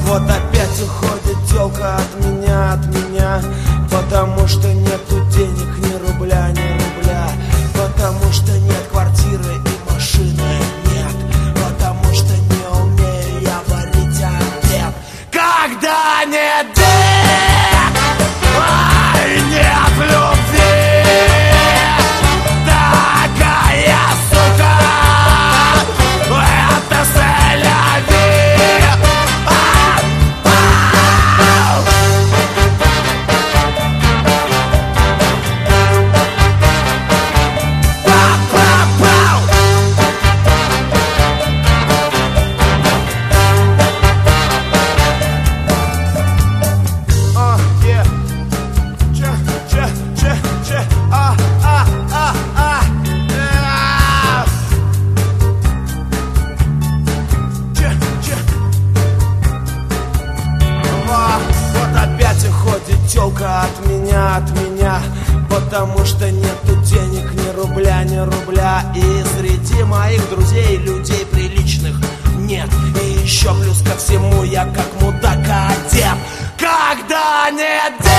Вот опять уходит тёлка от меня, потому что нету денег, ни рубля, ни рубля, потому что нет квартиры и машины нет, потому что не умею я варить обед. Когда нет денег, ай, нет любви, такая сука, это селяви. Тёлка от меня, потому что нету денег, ни рубля, ни рубля. И среди моих друзей людей приличных нет. И еще плюс ко всему я как мудак одет. Когда нет денег,